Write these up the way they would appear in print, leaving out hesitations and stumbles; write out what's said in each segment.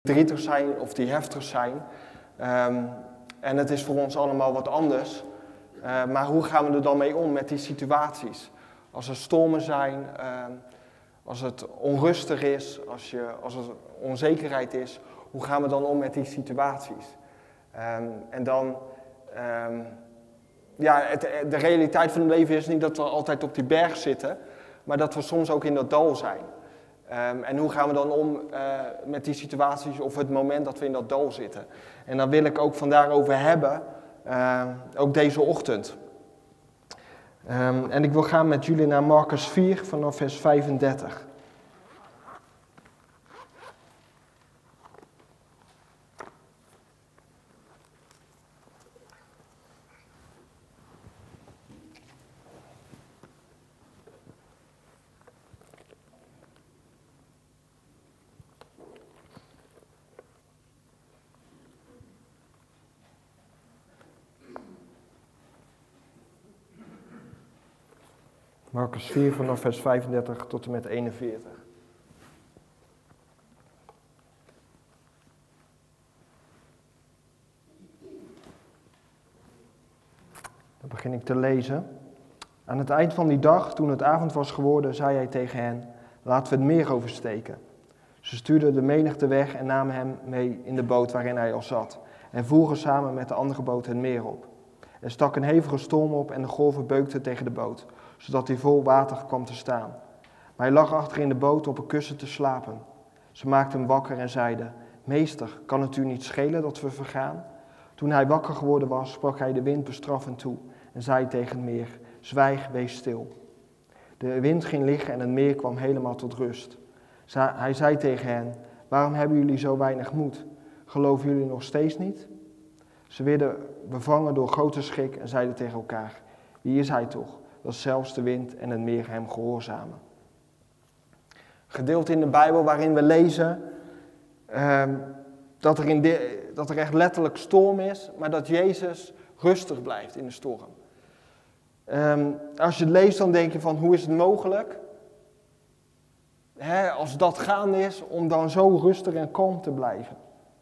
verdrietig zijn of die heftig zijn. En het is voor ons allemaal wat anders. Maar hoe gaan we er dan mee om met die situaties? Als er stormen zijn, als het onrustig is, als er onzekerheid is, hoe gaan we dan om met die situaties? De realiteit van het leven is niet dat we altijd op die berg zitten, maar dat we soms ook in dat dal zijn. En hoe gaan we dan om met die situaties of het moment dat we in dat dal zitten? En daar wil ik ook vandaag over hebben, ook deze ochtend. En ik wil gaan met jullie naar Marcus 4 vanaf vers 35. Marcus 4 vanaf vers 35 tot en met 41. Dan begin ik te lezen. Aan het eind van die dag, toen het avond was geworden, zei hij tegen hen: laten we het meer oversteken. Ze stuurden de menigte weg en namen hem mee in de boot waarin hij al zat. En voeren samen met de andere boot het meer op. Er stak een hevige storm op en de golven beukten tegen de boot, zodat hij vol water kwam te staan. Maar hij lag achter in de boot op een kussen te slapen. Ze maakten hem wakker en zeiden: meester, kan het u niet schelen dat we vergaan? Toen hij wakker geworden was, sprak hij de wind bestraffend toe en zei tegen het meer: zwijg, wees stil. De wind ging liggen en het meer kwam helemaal tot rust. Hij zei tegen hen: waarom hebben jullie zo weinig moed? Geloven jullie nog steeds niet? Ze werden bevangen door grote schrik en zeiden tegen elkaar: wie is hij toch, dat zelfs de wind en het meer hem gehoorzamen? Gedeelte in de Bijbel waarin we lezen dat er echt letterlijk storm is, maar dat Jezus rustig blijft in de storm. Als je het leest, dan denk je van: hoe is het mogelijk? Als dat gaande is, om dan zo rustig en kalm te blijven.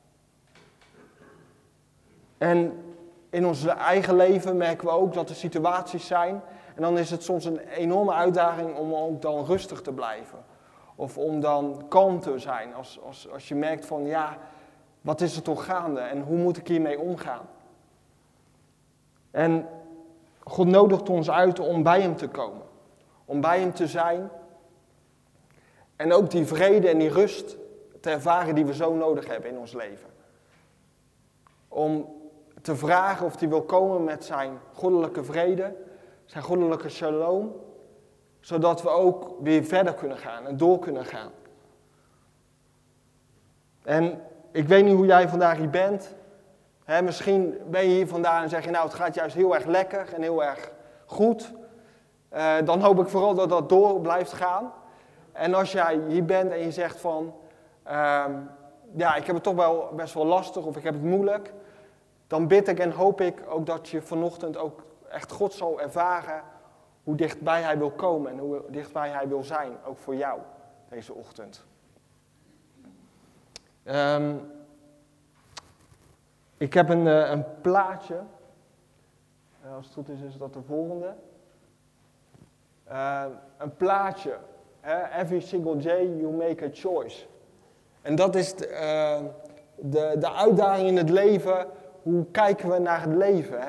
En in ons eigen leven merken we ook dat er situaties zijn. En dan is het soms een enorme uitdaging om ook dan rustig te blijven. Of om dan kalm te zijn. Als je merkt van: ja, wat is er toch gaande? En hoe moet ik hiermee omgaan? En God nodigt ons uit om bij hem te komen. Om bij hem te zijn. En ook die vrede en die rust te ervaren die we zo nodig hebben in ons leven. Om te vragen of hij wil komen met zijn goddelijke vrede, zijn goddelijke shalom, zodat we ook weer verder kunnen gaan en door kunnen gaan. En ik weet niet hoe jij vandaag hier bent. Misschien ben je hier vandaan en zeg je: nou, het gaat juist heel erg lekker en heel erg goed. Dan hoop ik vooral dat dat door blijft gaan. En als jij hier bent en je zegt van: ja, ik heb het toch wel best wel lastig of ik heb het moeilijk. Dan bid ik en hoop ik ook dat je vanochtend ook echt God zal ervaren hoe dichtbij hij wil komen en hoe dichtbij hij wil zijn, ook voor jou, deze ochtend. Ik heb een plaatje. Als het goed is dat de volgende. Een plaatje. Every single day you make a choice. En dat is de uitdaging in het leven. Hoe kijken we naar het leven?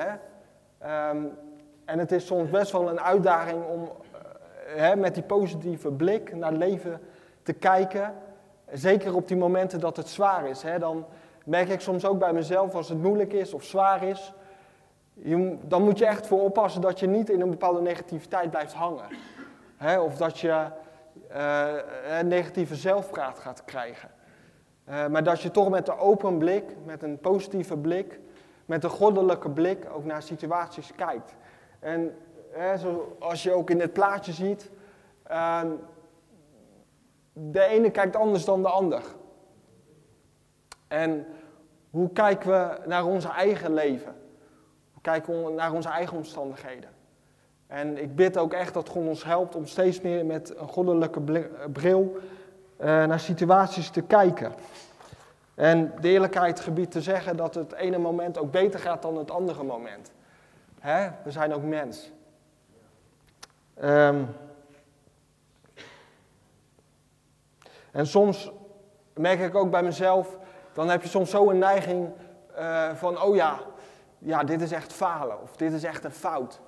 En het is soms best wel een uitdaging om met die positieve blik naar het leven te kijken. Zeker op die momenten dat het zwaar is. Dan merk ik soms ook bij mezelf, als het moeilijk is of zwaar is, dan moet je echt voor oppassen dat je niet in een bepaalde negativiteit blijft hangen. Of dat je negatieve zelfpraat gaat krijgen. Maar dat je toch met een open blik, met een positieve blik, met een goddelijke blik ook naar situaties kijkt. En zoals je ook in het plaatje ziet, de ene kijkt anders dan de ander. En hoe kijken we naar ons eigen leven? Hoe kijken we naar onze eigen omstandigheden? En ik bid ook echt dat God ons helpt om steeds meer met een goddelijke bril naar situaties te kijken. En de eerlijkheid gebiedt te zeggen dat het ene moment ook beter gaat dan het andere moment. We zijn ook mens. En soms merk ik ook bij mezelf, dan heb je soms zo een neiging van, oh ja, dit is echt falen of dit is echt een fout.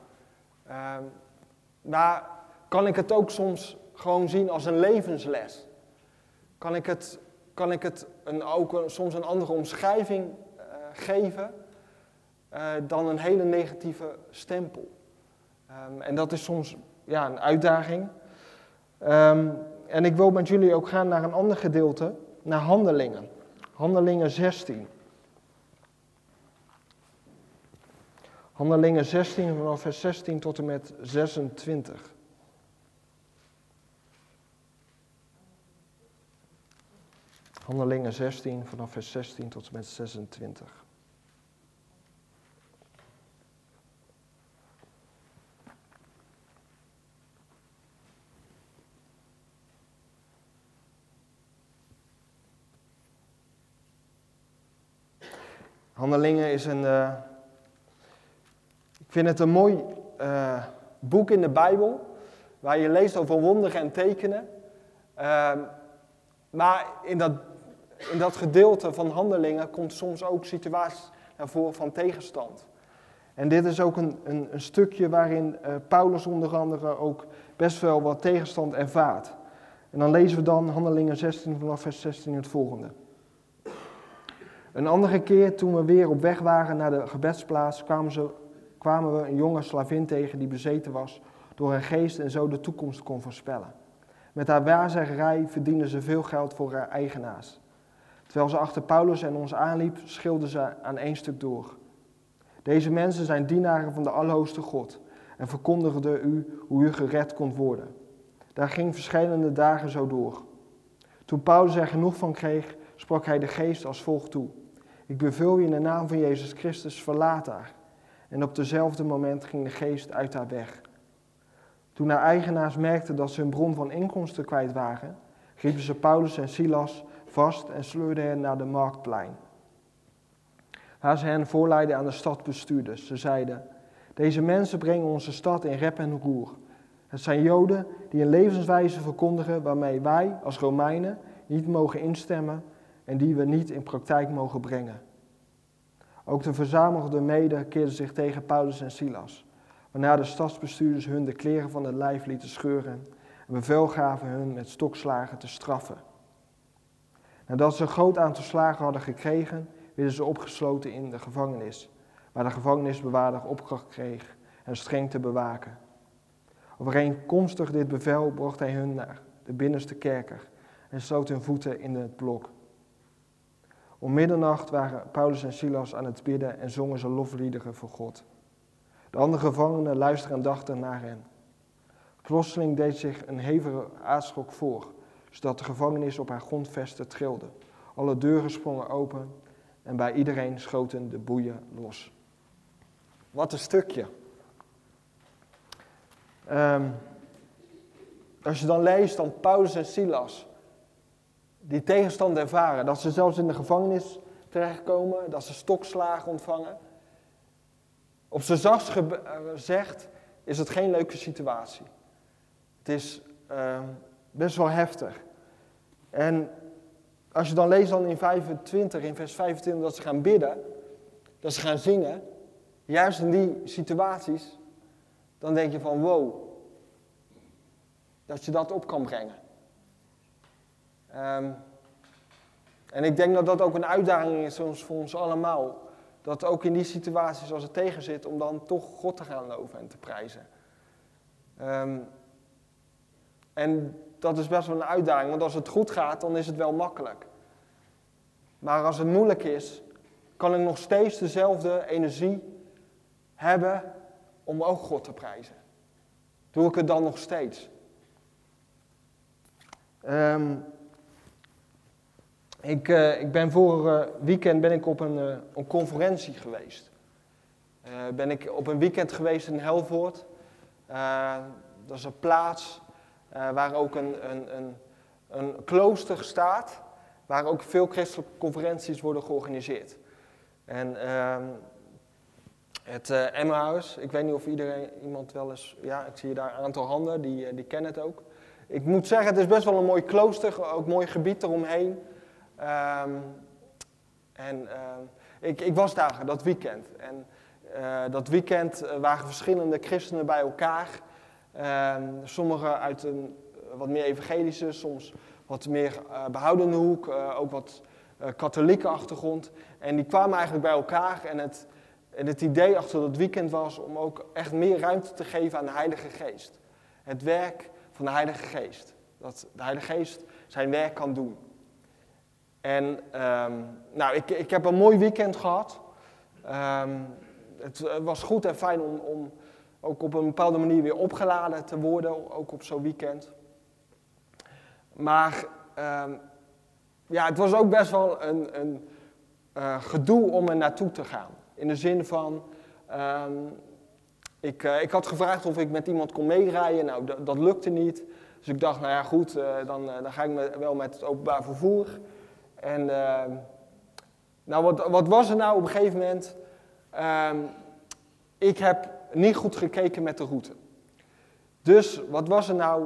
Maar kan ik het ook soms gewoon zien als een levensles? Kan ik het soms een andere omschrijving geven dan een hele negatieve stempel? En dat is soms een uitdaging. En ik wil met jullie ook gaan naar een ander gedeelte, naar Handelingen. Handelingen 16. Handelingen 16 vanaf vers 16 tot en met 26. Handelingen 16 vanaf vers 16 tot en met 26. Handelingen is ik vind het een mooi boek in de Bijbel, waar je leest over wonderen en tekenen. Maar in dat gedeelte van Handelingen komt soms ook situaties naar voren van tegenstand. En dit is ook een stukje waarin Paulus onder andere ook best wel wat tegenstand ervaart. En dan lezen we dan Handelingen 16 vanaf vers 16 het volgende. Een andere keer, toen we weer op weg waren naar de gebedsplaats, kwamen we een jonge slavin tegen die bezeten was door een geest en zo de toekomst kon voorspellen. Met haar waarzeggerij verdiende ze veel geld voor haar eigenaars. Terwijl ze achter Paulus en ons aanliep, schilde ze aan één stuk door. Deze mensen zijn dienaren van de Allerhoogste God en verkondigden u hoe u gered kon worden. Daar ging verschillende dagen zo door. Toen Paulus er genoeg van kreeg, sprak hij de geest als volgt toe. Ik beveel je in de naam van Jezus Christus, verlaat haar. En op dezelfde moment ging de geest uit haar weg. Toen haar eigenaars merkten dat ze hun bron van inkomsten kwijt waren, riepen ze Paulus en Silas vast en sleurden hen naar de marktplein. Waar ze hen voorleidden aan de stadbestuurders. Ze zeiden, deze mensen brengen onze stad in rep en roer. Het zijn Joden die een levenswijze verkondigen waarmee wij als Romeinen niet mogen instemmen en die we niet in praktijk mogen brengen. Ook de verzamelde mede keerden zich tegen Paulus en Silas, waarna de stadsbestuurders hun de kleren van het lijf lieten scheuren en bevel gaven hun met stokslagen te straffen. Nadat ze een groot aantal slagen hadden gekregen, werden ze opgesloten in de gevangenis, waar de gevangenisbewaarder opdracht kreeg hen streng te bewaken. Overeenkomstig dit bevel bracht hij hun naar de binnenste kerker en sloot hun voeten in het blok. Om middernacht waren Paulus en Silas aan het bidden en zongen ze lofliederen voor God. De andere gevangenen luisterden aandachtig naar hen. Plotseling deed zich een hevige aardschok voor, zodat de gevangenis op haar grondvesten trilde. Alle deuren sprongen open en bij iedereen schoten de boeien los. Wat een stukje. Als je dan leest dan Paulus en Silas, die tegenstand ervaren, dat ze zelfs in de gevangenis terechtkomen, dat ze stokslagen ontvangen. Op z'n zachtst gezegd is het geen leuke situatie. Het is best wel heftig. En als je dan leest dan in vers 25 dat ze gaan bidden, dat ze gaan zingen, juist in die situaties, dan denk je van wow, dat je dat op kan brengen. En ik denk dat dat ook een uitdaging is voor ons allemaal. Dat ook in die situaties als het tegen zit, om dan toch God te gaan loven en te prijzen. En dat is best wel een uitdaging, want als het goed gaat, dan is het wel makkelijk. Maar als het moeilijk is, kan ik nog steeds dezelfde energie hebben om ook God te prijzen. Doe ik het dan nog steeds? Ik ben vorig weekend op een conferentie geweest. Ben ik op een weekend geweest in Helvoort. Dat is een plaats waar ook een klooster staat. waar ook veel christelijke conferenties worden georganiseerd. En het Emmaus, ik weet niet of iemand wel eens, ja, ik zie daar een aantal handen, die kennen het ook. Ik moet zeggen, het is best wel een mooi klooster, ook een mooi gebied eromheen. Ik was daar dat weekend. En dat weekend waren verschillende christenen bij elkaar. Sommigen uit een wat meer evangelische, soms wat meer behoudende hoek, ook wat katholieke achtergrond. En die kwamen eigenlijk bij elkaar en het idee achter dat weekend was om ook echt meer ruimte te geven aan de Heilige Geest. Het werk van de Heilige Geest. Dat de Heilige Geest zijn werk kan doen. En ik heb een mooi weekend gehad. Het was goed en fijn om ook op een bepaalde manier weer opgeladen te worden, ook op zo'n weekend. Maar het was ook best wel een gedoe om er naartoe te gaan. In de zin van, ik had gevraagd of ik met iemand kon meerijden. Nou, dat lukte niet. Dus ik dacht, nou ja goed, dan ga ik wel met het openbaar vervoer. En wat was er nou op een gegeven moment? Ik heb niet goed gekeken met de route. Dus wat was er nou?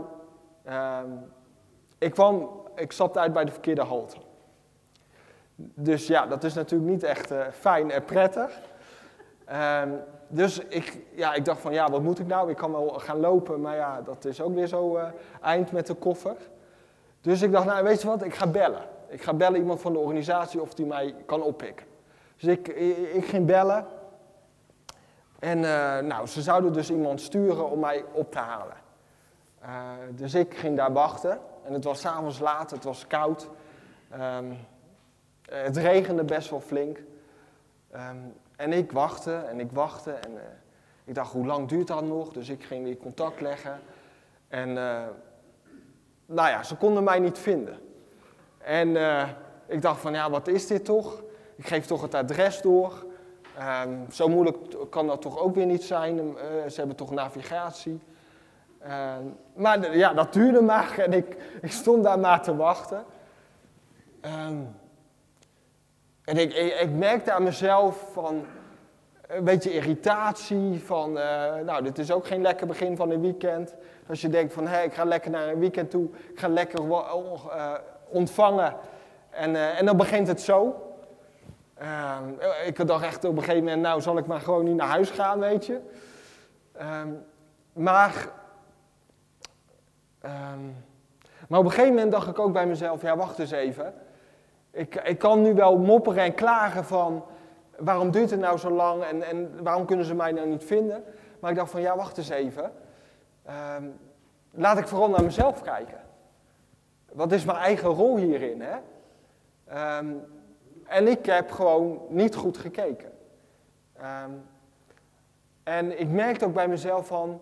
Ik stapte uit bij de verkeerde halte. Dus ja, dat is natuurlijk niet echt fijn en prettig. Dus ik dacht van, ja, wat moet ik nou? Ik kan wel gaan lopen, maar ja, dat is ook weer zo eind met de koffer. Dus ik dacht, nou, weet je wat, ik ga bellen. Ik ga bellen iemand van de organisatie of die mij kan oppikken. Dus ik ging bellen. En ze zouden dus iemand sturen om mij op te halen. Dus ik ging daar wachten. En het was 's avonds laat, het was koud. Het regende best wel flink. En ik wachtte en ik wachtte. En ik dacht, hoe lang duurt dat nog? Dus ik ging weer contact leggen. En ze konden mij niet vinden. En ik dacht van, ja, wat is dit toch? Ik geef toch het adres door. Zo moeilijk kan dat toch ook weer niet zijn. Ze hebben toch navigatie. Maar ja, dat duurde maar en ik stond daar maar te wachten. En ik merkte aan mezelf van een beetje irritatie. Van, dit is ook geen lekker begin van een weekend. Als je denkt van, ik ga lekker naar een weekend toe. Ik ga lekker ontvangen. En dan begint het zo. Ik dacht echt op een gegeven moment, nou zal ik maar gewoon niet naar huis gaan, weet je. Maar op een gegeven moment dacht ik ook bij mezelf, ja wacht eens even. Ik kan nu wel mopperen en klagen van, waarom duurt het nou zo lang en waarom kunnen ze mij nou niet vinden. Maar ik dacht van, ja wacht eens even. Laat ik vooral naar mezelf kijken. Wat is mijn eigen rol hierin, hè? En ik heb gewoon niet goed gekeken. En ik merkte ook bij mezelf van,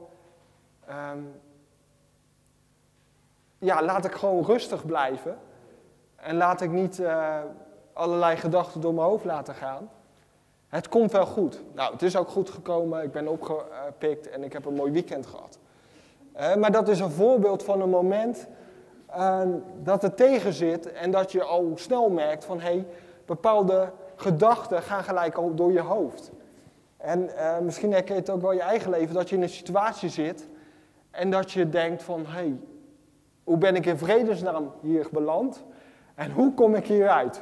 laat ik gewoon rustig blijven. En laat ik niet allerlei gedachten door mijn hoofd laten gaan. Het komt wel goed. Nou, het is ook goed gekomen. Ik ben opgepikt en ik heb een mooi weekend gehad. Maar dat is een voorbeeld van een moment dat het tegen zit en dat je al snel merkt van, bepaalde gedachten gaan gelijk al door je hoofd. En misschien herken je het ook wel in je eigen leven, dat je in een situatie zit en dat je denkt van, hoe ben ik in vredesnaam hier beland en hoe kom ik hieruit?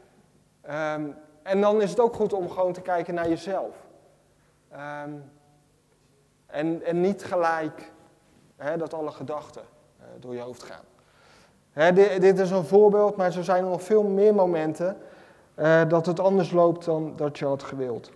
En dan is het ook goed om gewoon te kijken naar jezelf. En niet gelijk dat alle gedachten door je hoofd gaan. Dit is een voorbeeld, maar zo zijn er nog veel meer momenten dat het anders loopt dan dat je had gewild.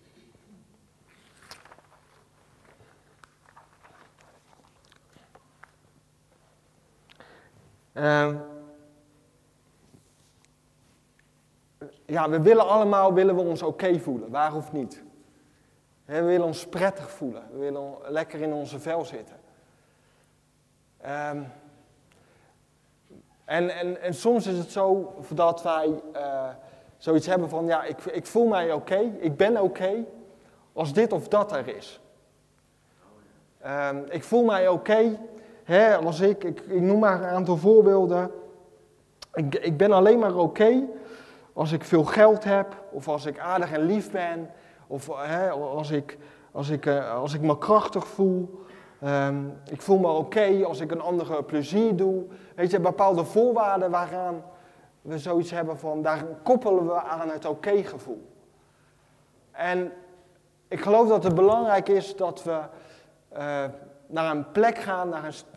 We willen allemaal ons oké voelen, waar of niet. We willen ons prettig voelen, we willen lekker in onze vel zitten. En soms is het zo dat wij zoiets hebben van, ik voel mij oké, ik ben oké, als dit of dat er is. Ik voel mij oké, als ik noem maar een aantal voorbeelden. Ik ben alleen maar oké als ik veel geld heb, of als ik aardig en lief ben, of als ik me krachtig voel. Ik voel me oké als ik een andere plezier doe. Weet je, bepaalde voorwaarden waaraan we zoiets hebben van, daar koppelen we aan het oké-gevoel. En ik geloof dat het belangrijk is dat we naar een plek gaan,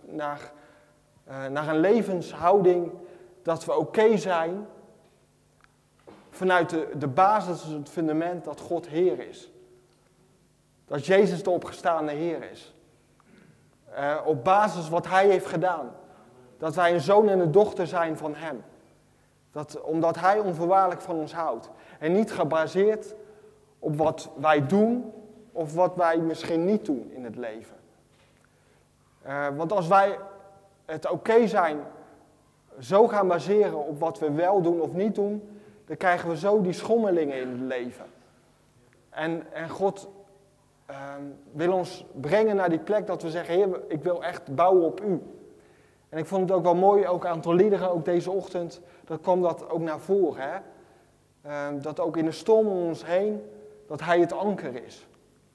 naar een levenshouding, dat we oké zijn vanuit de basis, het fundament dat God Heer is. Dat Jezus de opgestaande Heer is. Op basis wat Hij heeft gedaan. Dat wij een zoon en een dochter zijn van Hem. Omdat Hij onvoorwaardelijk van ons houdt. En niet gebaseerd op wat wij doen of wat wij misschien niet doen in het leven. Want als wij het oké zijn zo gaan baseren op wat we wel doen of niet doen, dan krijgen we zo die schommelingen in het leven. En God wil ons brengen naar die plek dat we zeggen, Heer, ik wil echt bouwen op U. En ik vond het ook wel mooi, ook een aantal liederen, ook deze ochtend, dat kwam dat ook naar voren. Hè? Dat ook in de storm om ons heen, dat Hij het anker is.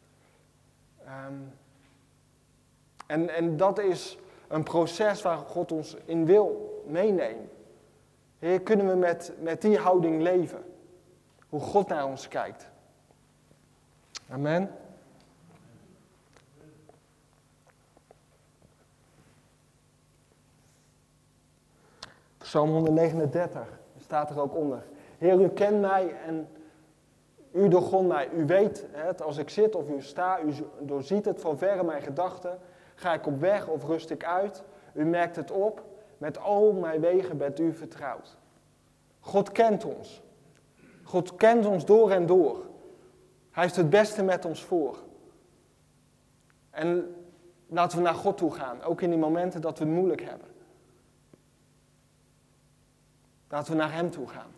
En dat is een proces waar God ons in wil meenemen. Heer, kunnen we met die houding leven? Hoe God naar ons kijkt. Amen. Psalm 139, staat er ook onder. Heer, u kent mij en u doorgrond mij. U weet het als ik zit of u sta. U doorziet het van verre mijn gedachten. Ga ik op weg of rust ik uit? U merkt het op. Met al mijn wegen bent u vertrouwd. God kent ons. God kent ons door en door. Hij heeft het beste met ons voor. En laten we naar God toe gaan. Ook in die momenten dat we het moeilijk hebben. Laten we naar Hem toe gaan.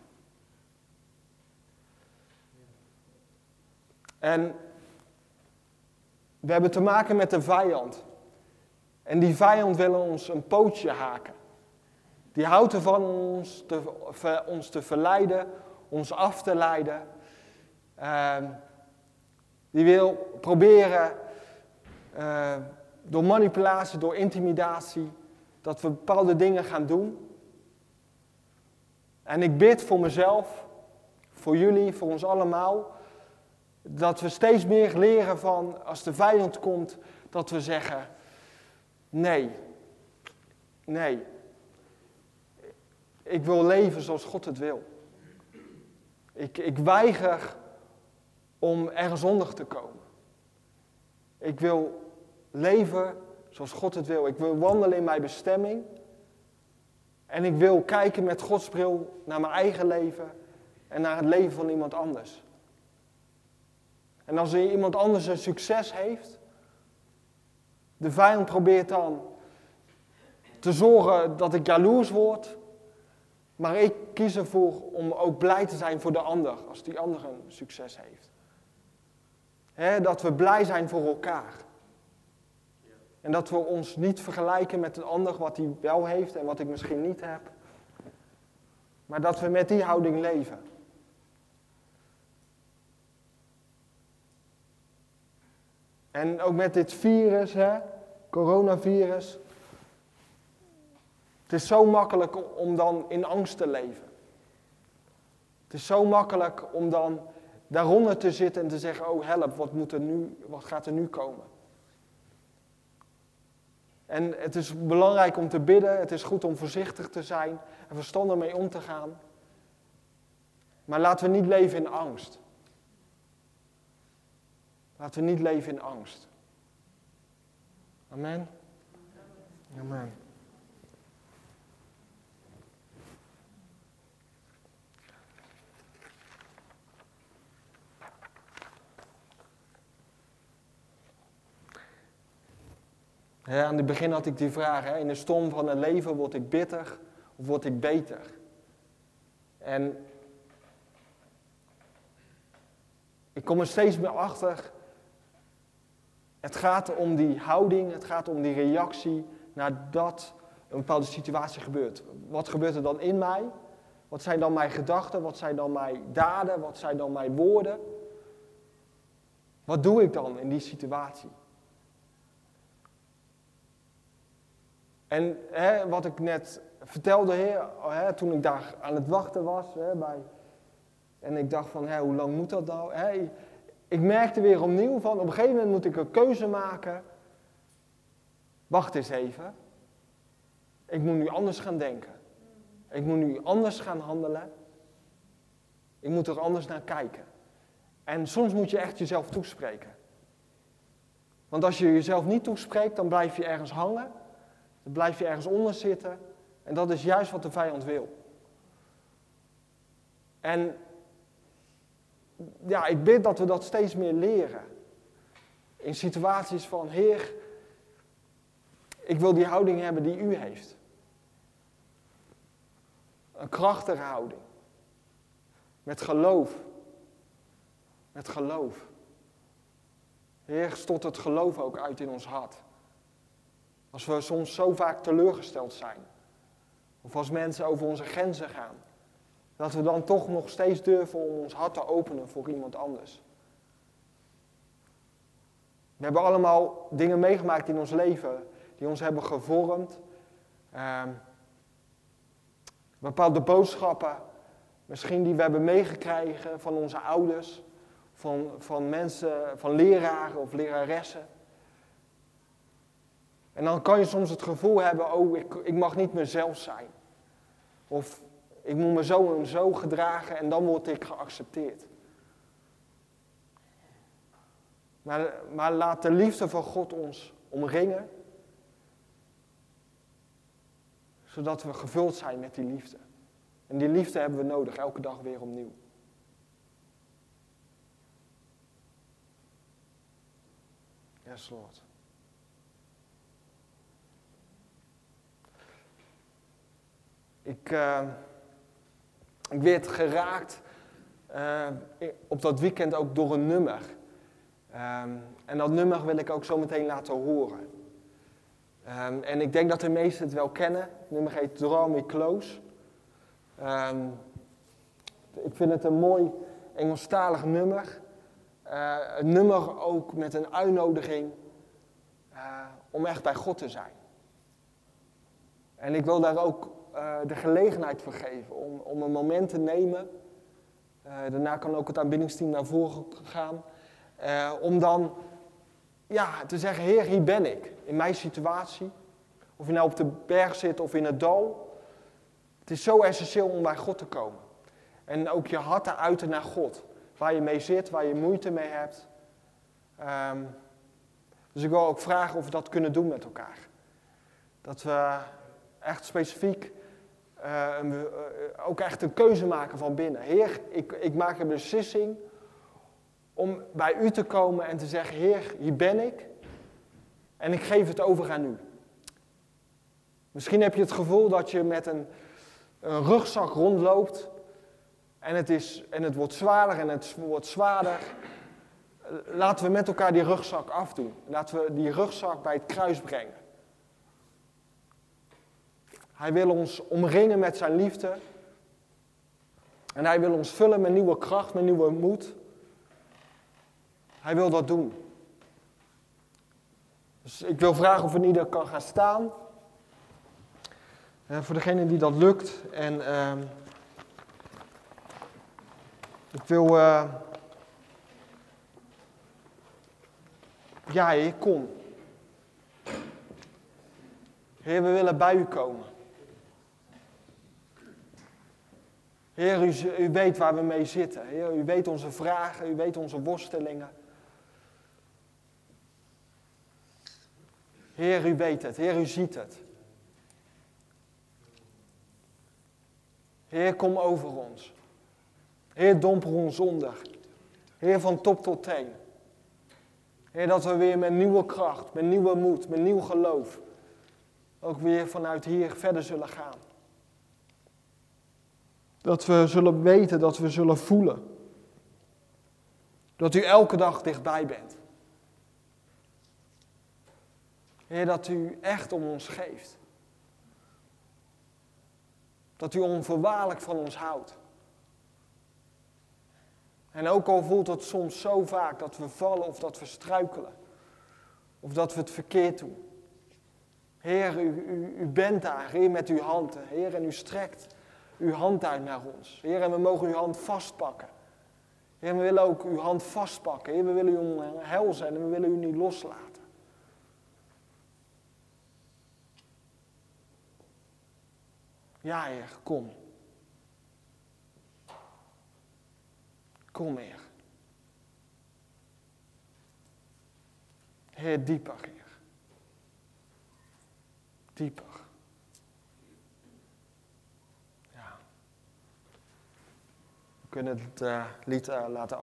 En we hebben te maken met een vijand. En die vijand wil ons een pootje haken. Die houdt ervan ons te verleiden, ons af te leiden. Die wil proberen door manipulatie, door intimidatie, dat we bepaalde dingen gaan doen. En ik bid voor mezelf, voor jullie, voor ons allemaal, dat we steeds meer leren van, als de vijand komt, dat we zeggen, nee, ik wil leven zoals God het wil. Ik weiger om ergens onder te komen. Ik wil leven zoals God het wil. Ik wil wandelen in mijn bestemming. En ik wil kijken met Gods bril naar mijn eigen leven en naar het leven van iemand anders. En als er iemand anders een succes heeft, de vijand probeert dan te zorgen dat ik jaloers word, maar ik kies ervoor om ook blij te zijn voor de ander, als die ander een succes heeft. Dat we blij zijn voor elkaar. En dat we ons niet vergelijken met een ander wat hij wel heeft en wat ik misschien niet heb. Maar dat we met die houding leven. En ook met dit virus, coronavirus. Het is zo makkelijk om dan in angst te leven. Het is zo makkelijk om dan daaronder te zitten en te zeggen, oh help, wat gaat er nu komen? En het is belangrijk om te bidden, het is goed om voorzichtig te zijn en verstandig mee om te gaan. Maar laten we niet leven in angst. Laten we niet leven in angst. Amen. Amen. Aan het begin had ik die vraag, in de storm van het leven word ik bitter of word ik beter? En ik kom er steeds meer achter, het gaat om die houding, het gaat om die reactie nadat een bepaalde situatie gebeurt. Wat gebeurt er dan in mij? Wat zijn dan mijn gedachten? Wat zijn dan mijn daden? Wat zijn dan mijn woorden? Wat doe ik dan in die situatie? En wat ik net vertelde, Heer, toen ik daar aan het wachten was, en ik dacht van, hoe lang moet dat nou? Ik merkte weer opnieuw van, op een gegeven moment moet ik een keuze maken. Wacht eens even. Ik moet nu anders gaan denken. Ik moet nu anders gaan handelen. Ik moet er anders naar kijken. En soms moet je echt jezelf toespreken. Want als je jezelf niet toespreekt, dan blijf je ergens hangen. Dan blijf je ergens onder zitten. En dat is juist wat de vijand wil. En ja, ik bid dat we dat steeds meer leren. In situaties van, Heer, ik wil die houding hebben die u heeft. Een krachtige houding. Met geloof. Met geloof. Heer, stort het geloof ook uit in ons hart. Als we soms zo vaak teleurgesteld zijn. Of als mensen over onze grenzen gaan. Dat we dan toch nog steeds durven om ons hart te openen voor iemand anders. We hebben allemaal dingen meegemaakt in ons leven die ons hebben gevormd. Bepaalde boodschappen, misschien die we hebben meegekregen van onze ouders, van mensen, van leraren of leraressen. En dan kan je soms het gevoel hebben, ik mag niet mezelf zijn. Of ik moet me zo en zo gedragen en dan word ik geaccepteerd. Maar laat de liefde van God ons omringen. Zodat we gevuld zijn met die liefde. En die liefde hebben we nodig, elke dag weer opnieuw. Yes, Lord. Ik werd geraakt op dat weekend ook door een nummer. En dat nummer wil ik ook zo meteen laten horen. En ik denk dat de meesten het wel kennen. Het nummer heet Draw Me Close. Ik vind het een mooi Engelstalig nummer. Een nummer ook met een uitnodiging om echt bij God te zijn. En ik wil daar ook de gelegenheid voor geven om een moment te nemen. Daarna kan ook het aanbiddingsteam naar voren gaan. Om dan te zeggen, Heer, hier ben ik. In mijn situatie. Of je nou op de berg zit of in het dal. Het is zo essentieel om bij God te komen. En ook je hart te uiten naar God. Waar je mee zit, waar je moeite mee hebt. Dus ik wil ook vragen of we dat kunnen doen met elkaar. Dat we echt specifiek ook echt een keuze maken van binnen. Heer, ik maak een beslissing om bij u te komen en te zeggen, Heer, hier ben ik. En ik geef het over aan u. Misschien heb je het gevoel dat je met een rugzak rondloopt. En het wordt zwaarder en het wordt zwaarder. Laten we met elkaar die rugzak afdoen. Laten we die rugzak bij het kruis brengen. Hij wil ons omringen met zijn liefde. En hij wil ons vullen met nieuwe kracht, met nieuwe moed. Hij wil dat doen. Dus ik wil vragen of een ieder kan gaan staan. Voor degene die dat lukt. En ik wil... Heer, kom. Heer, we willen bij u komen. Heer, u weet waar we mee zitten. Heer, u weet onze vragen, u weet onze worstelingen. Heer, u weet het. Heer, u ziet het. Heer, kom over ons. Heer, domper ons onder. Heer, van top tot teen. Heer, dat we weer met nieuwe kracht, met nieuwe moed, met nieuw geloof ook weer vanuit hier verder zullen gaan. Dat we zullen weten, dat we zullen voelen. Dat u elke dag dichtbij bent. Heer, dat u echt om ons geeft. Dat u onvoorwaardelijk van ons houdt. En ook al voelt het soms zo vaak dat we vallen of dat we struikelen. Of dat we het verkeerd doen. Heer, u bent daar, Heer, met uw hand. Heer, en u strekt uw hand uit naar ons. Heer, en we mogen uw hand vastpakken. Heer, we willen ook uw hand vastpakken. Heer, we willen u omhelzen en we willen u niet loslaten. Ja, Heer, kom. Kom, Heer. Heer, dieper, Heer. Dieper. Ja. We kunnen het lied laten